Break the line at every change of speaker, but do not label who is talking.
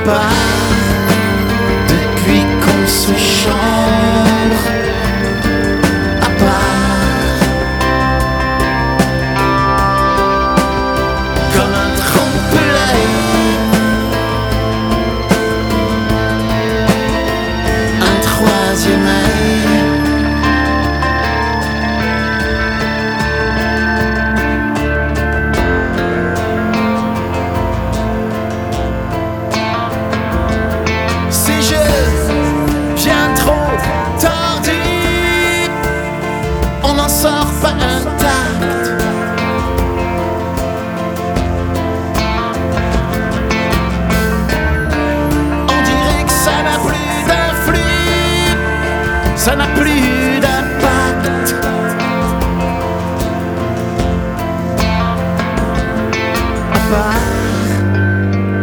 part depuis qu'on se chambre à part, comme un trompe-l'œil, un troisième œil. Sort pas intact. On dirait que ça n'a plus d'influx, ça n'a plus